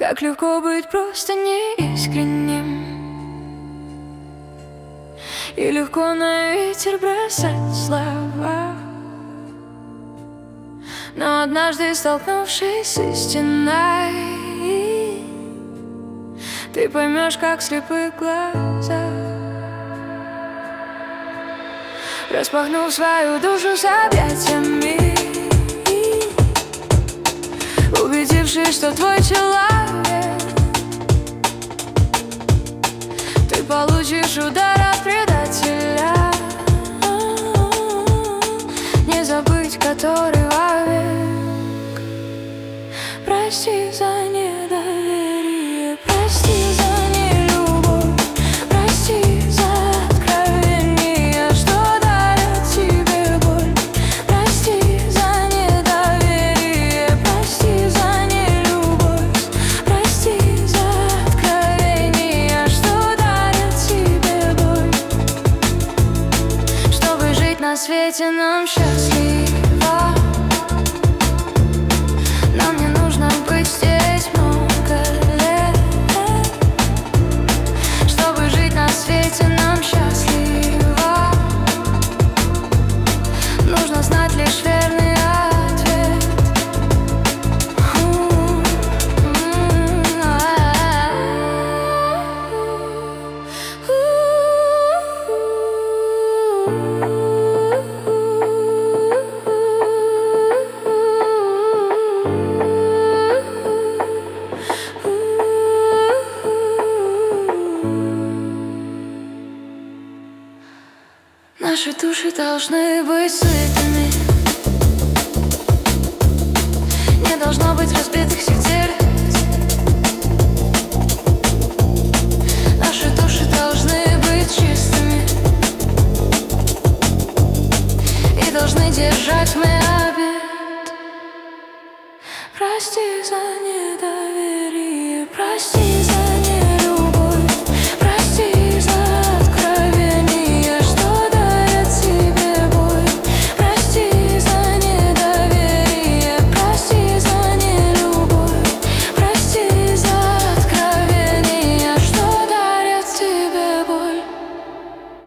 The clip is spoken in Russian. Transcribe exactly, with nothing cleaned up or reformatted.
Как легко быть просто неискренним, и легко на ветер бросать слова. Но однажды, столкнувшись с истиной, ты поймешь, как слепы глаза. Распахнув свою душу с объятиями, убедившись, что твой человек, ты получишь удар от предателя, не забыть который вовек. Прости за недоверие, прости за нелюбовь, прости за откровение, что дарят тебе боль. Прости за недоверие, прости за нелюбовь, прости за откровение, что дарят тебе боль. Чтобы жить на свете нам счастливо, нам не нужно быть здесь много лет. Чтобы жить на свете нам счастливо, нужно знать лишь верный ответ. Наши души должны быть сытыми, не должно быть разбитых сердец. Наши души должны быть чистыми и должны держать мы обет. Прости за недоверие, прости.